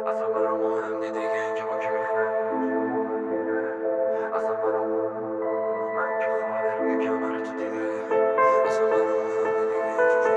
اصلا برام مهم نی دیگه اینکه با کی میخوام. اصلا برام من که خاله روی کمر تو دیده. اصلا برام مهم نی دیگه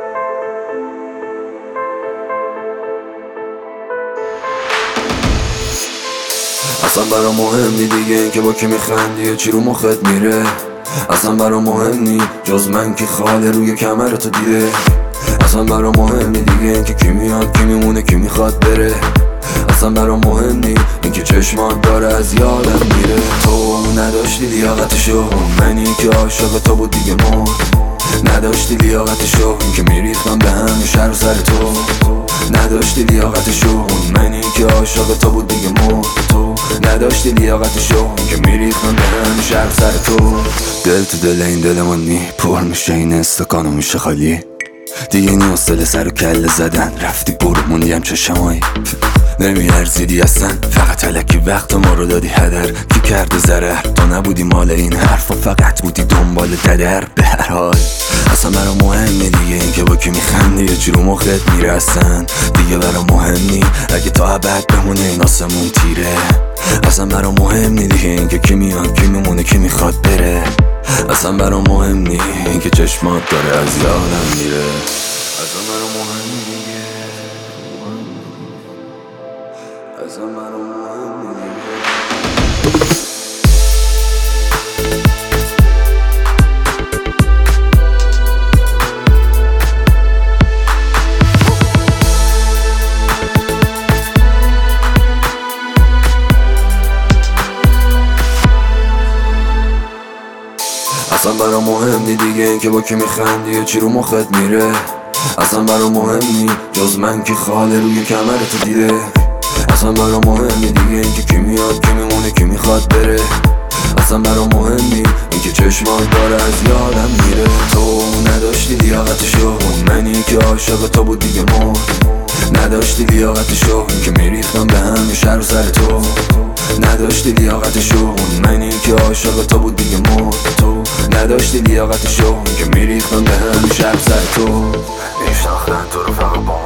اصلا برام مهم نی دیگه اینکه با کی میخندی چی رو مخت میره. اصلا برام مهم نی جز من که خاله روی کمر تو دیده. اصلا برام مهم نی دیگه اینکه کی میاد کی میمونه کی میخواد بره. اصلا برام مهم نی اینکه چشمات داره از یادم میره. تو نداشتی لیاقتشو، منی که عاشق تو بود دیگه مرد. نداشتی لیاقتشو، این که میریختم به همه شر و سر تو. نداشتی لیاقتشو، منی که عاشق تو بود دیگه مرد. تو نداشتی لیاقتشو، این که میریختم به همه شر و سر تو. دل تو دل این دل من نی پر میشه، این استکانو میشه خالی. دیگه این حوصله سر و کله زدن رفتی برو موندیم چشمایی. نمیارزیدی اصلا، فقط الکی وقت ما رو دادی هدر. کی کرده ضرر تو نبودی مال این حرفا، فقط بودی دنبال تدر. به هر حال اصلا برام مهم نی دیگه اینکه با کی میخندی چی رو مخت میره. اصلا دیگه برام مهم نی اگه تا ابد بمونه این آسمون تیره. اصلا برام مهم نی دیگه اینکه کی میاد کی میمونه کی میخواد بره. اصلا برام مهم نی اینکه چشمات داره از یادم میره. اصلا برام مهم نی دیگه. اصلا برام مهم نی دیگه. اصلا برام مهم نی دیگه اینکه با کی میخندی چی رو مخت میره. اصلا برام مهم نی جز من که خاله روی کمر تو دیده. اصلا برام مهم نی دیگه اینکه کی میاد کی میمونه کی میخواد بره. اصلا برام مهم نی اینکه چشمات داره از یادم میره. تو نداشتی لیاقتشو، منی که عاشق تو بود دیگه مرد. نداشتی لیاقتشو، این که میریختم به همه شر و سر تو. نداشتی لیاقتشو، منی که عاشق تو بود دیگه مرد. تو نداشتی لیاقتشو، این که میریختم به همه شر و سر تو. میشناختن تو رو فقط با